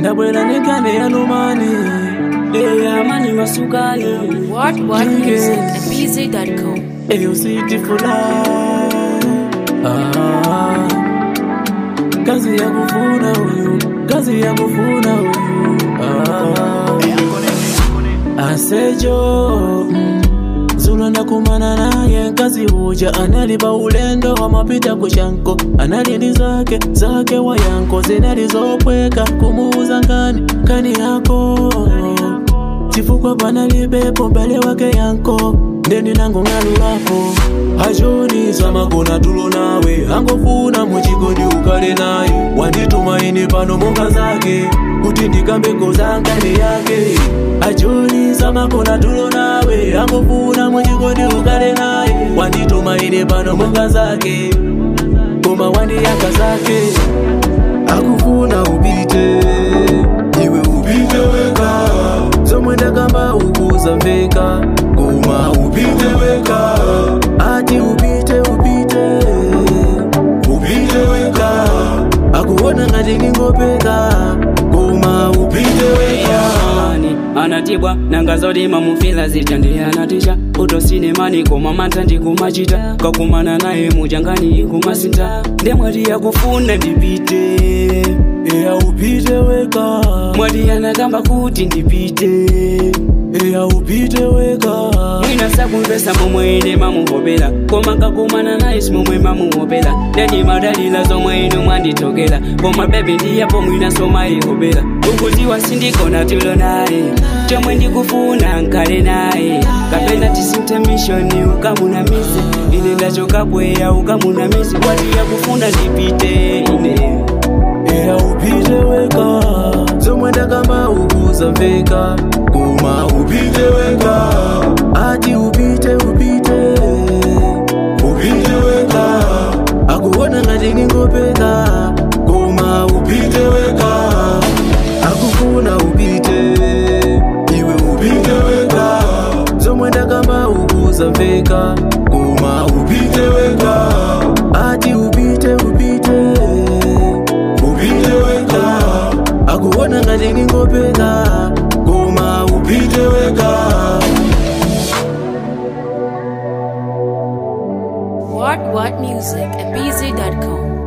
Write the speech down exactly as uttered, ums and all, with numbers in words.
ndabwera nekane yanumani eya mani masukani. What What Music at b z dot com. Eyo city for life. Ah, kazi ya kufuna huyu, kazi ya kufuna huyu. Ah, asejo Zulu nakumana naye kazi huja analiba ulendo wa mapita kushanko analidi zake zake wa yanko zinalizopweka kumuuza ngani kani yako chifukwa banalibepo mbele wake yanko ndeni nango ngalu wako hajoni zama kuna tulo nawe angofuna mujigodi ukale naye wanditumaini pano monga zake kuti ndikambeko zangani yake hajoni zama kuna tulo nawe angofuna mujigodi ukale naye wanditumaini pano monga zake kuma wandi yaka zake akufuna upite iwe upite weka zomwenda kamba ukuza mveka kuma upite weka ati upite upite upite weka akuona ngati ngingopeka kuma upite weka anatibwa nangazodi mamufila zitandi anatisha uto sinemani koma matandi kumachita kakumana naye mujangani kumasinta ndemwati yakufunda ndipite eya upite weka mwati anakamba kuti ndipite eya upite weka mwina sakumvesa momwene mamuhopela koma kakumana naye simomwe mamuhopela ndeni madalila zomwe inu mwanditokela koma bebi ndiyapo mwina soma ihopela ukuziwa sindikona tulo naye chomwe ndikufuna nkale naye kapenda tisinte mishoni ukamunamize ine ndachokapweya ukamunamize kwati yakufuna ndipite ine eya upite weka zomwe ndakamba ukuza mveka kuma upite weka ati upite upite upite weka akuona ngati ngingopeka kuma upite weka akufuna upite iwe upite weka zomwe ndakamba ukuza mveka kuma upite weka ati upite upite upite weka akuona ngati ngingopeka kuma upite weka. What What Music at b z dot com.